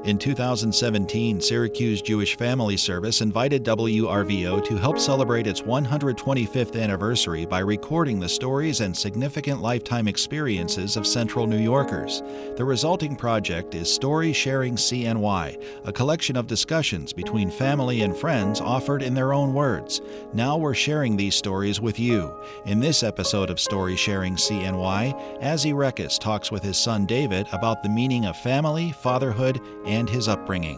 In 2017, Syracuse Jewish Family Service invited WRVO to help celebrate its 125th anniversary by recording the stories and significant lifetime experiences of Central New Yorkers. The resulting project is Story Sharing CNY, a collection of discussions between family and friends offered in their own words. Now we're sharing these stories with you. In this episode of Story Sharing CNY, Azzy Rekas talks with his son David about the meaning of family, fatherhood, and his upbringing.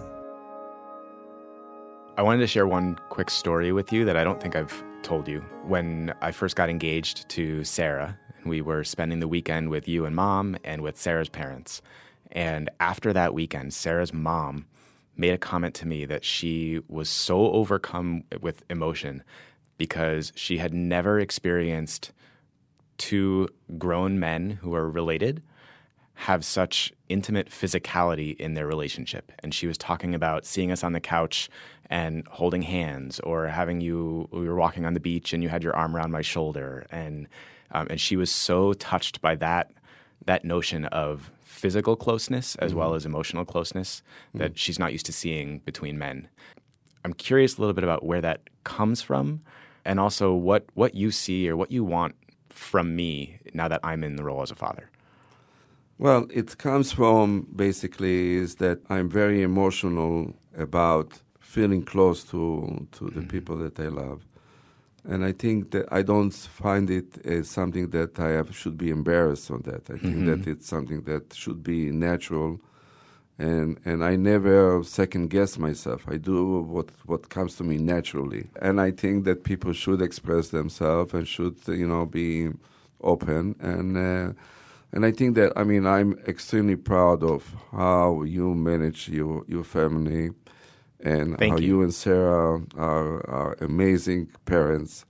I wanted to share one quick story with you that I don't think I've told you. When I first got engaged to Sarah, we were spending the weekend with you and Mom and with Sarah's parents. And after that weekend, Sarah's mom made a comment to me that she was so overcome with emotion because she had never experienced two grown men who are related have such intimate physicality in their relationship. And she was talking about seeing us on the couch and holding hands, or we were walking on the beach and you had your arm around my shoulder. And she was so touched by that notion of physical closeness as well as emotional closeness that she's not used to seeing between men. I'm curious a little bit about where that comes from, and also what you see or what you want from me now that I'm in the role as a father. Well, it comes from basically is that I'm very emotional about feeling close to the people that I love. And I think that I don't find it as something that should be embarrassed on that. I think that it's something that should be natural. And I never second guess myself. I do what comes to me naturally. And I think that people should express themselves and should, be open. And I think that, I'm extremely proud of how you manage your family and Thank how you. you and Sarah are amazing parents.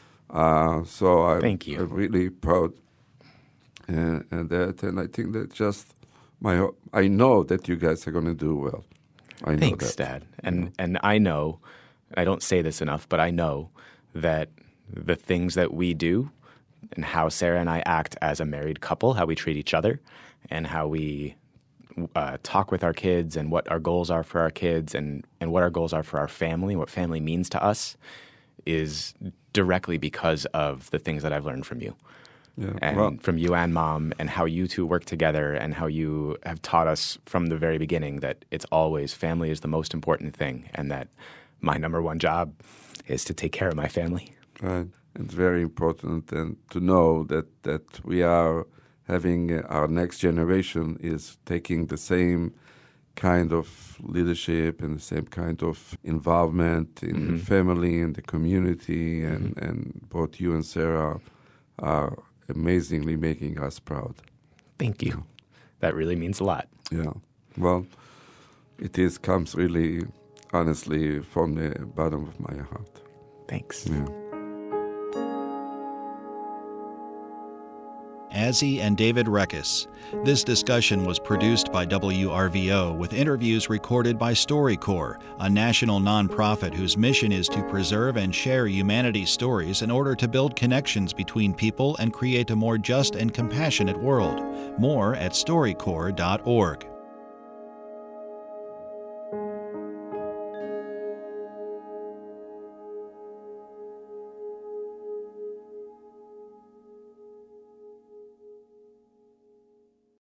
So I'm really proud and I think that I know that you guys are going to do well. I know Thanks, that. Dad. And I know, I don't say this enough, but I know that the things that we do and how Sarah and I act as a married couple, how we treat each other, and how we talk with our kids, and what our goals are for our kids, and what our goals are for our family, what family means to us, is directly because of the things that I've learned from you. Yeah, and from you and Mom, and how you two work together, and how you have taught us from the very beginning that it's always family is the most important thing, and that my number one job is to take care of my family. Right. It's very important and to know that we are having our next generation is taking the same kind of leadership and the same kind of involvement in the family and the community, and both you and Sarah are amazingly making us proud. Thank you. That really means a lot. Yeah. Well, comes really, honestly, from the bottom of my heart. Thanks. Yeah. Azzy and David Rekas. This discussion was produced by WRVO with interviews recorded by StoryCorps, a national nonprofit whose mission is to preserve and share humanity's stories in order to build connections between people and create a more just and compassionate world. More at StoryCorps.org.